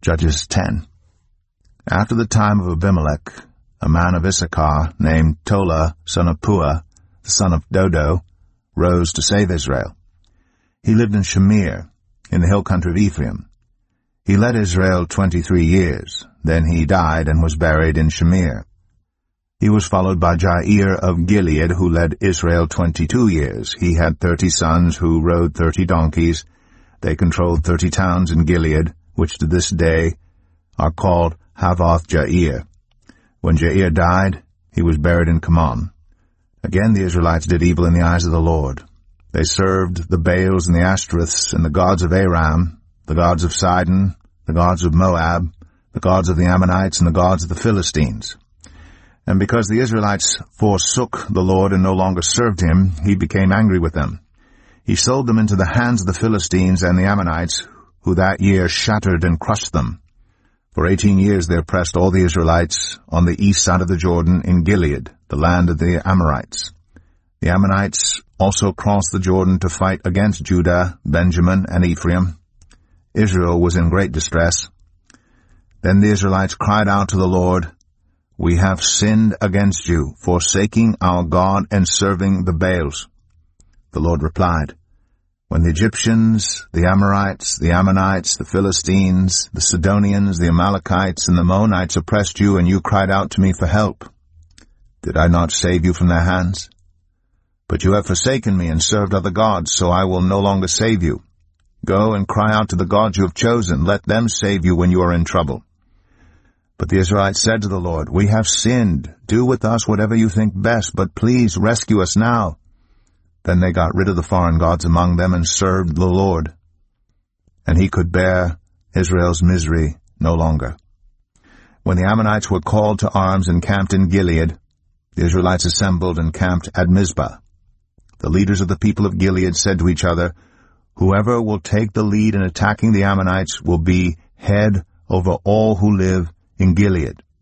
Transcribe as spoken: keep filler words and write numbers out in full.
Judges ten. After the time of Abimelech, a man of Issachar named Tola, son of Puah, the son of Dodo, rose to save Israel. He lived in Shamir, in the hill country of Ephraim. He led Israel twenty-three years. Then he died and was buried in Shamir. He was followed by Jair of Gilead, who led Israel twenty-two years. He had thirty sons who rode thirty donkeys. They controlled thirty towns in Gilead, which to this day are called Havoth-Jair. When Jair died, he was buried in Kamon. Again the Israelites did evil in the eyes of the Lord. They served the Baals and the Ashtoreths and the gods of Aram, the gods of Sidon, the gods of Moab, the gods of the Ammonites, and the gods of the Philistines. And because the Israelites forsook the Lord and no longer served him, he became angry with them. He sold them into the hands of the Philistines and the Ammonites, who that year shattered and crushed them. For eighteen years they oppressed all the Israelites on the east side of the Jordan in Gilead, the land of the Amorites. The Ammonites also crossed the Jordan to fight against Judah, Benjamin, and Ephraim. Israel was in great distress. Then the Israelites cried out to the Lord, "We have sinned against you, forsaking our God and serving the Baals." The Lord replied, "When the Egyptians, the Amorites, the Ammonites, the Philistines, the Sidonians, the Amalekites, and the Moabites oppressed you, and you cried out to me for help, did I not save you from their hands? But you have forsaken me and served other gods, so I will no longer save you. Go and cry out to the gods you have chosen. Let them save you when you are in trouble." But the Israelites said to the Lord, "We have sinned. Do with us whatever you think best, but please rescue us now." Then they got rid of the foreign gods among them and served the Lord. And he could bear Israel's misery no longer. When the Ammonites were called to arms and camped in Gilead, the Israelites assembled and camped at Mizpah. The leaders of the people of Gilead said to each other, "Whoever will take the lead in attacking the Ammonites will be head over all who live in Gilead."